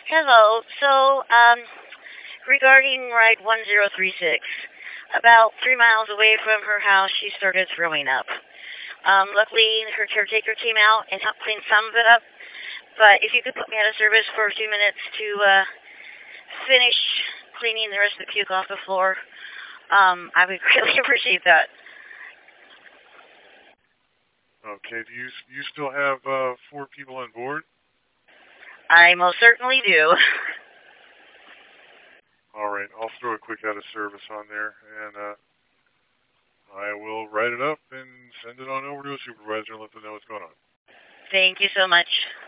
Hello. Regarding ride 1036, about 3 miles away from her house, she started throwing up. Luckily, her caretaker came out and helped clean some of it up. But if you could put me out of service for a few minutes to finish cleaning the rest of the puke off the floor, I would really appreciate that. Okay. Do you still have 4 people on board? I most certainly do. All right. I'll throw a quick out of service on there, and I will write it up and send it on over to a supervisor and let them know what's going on. Thank you so much.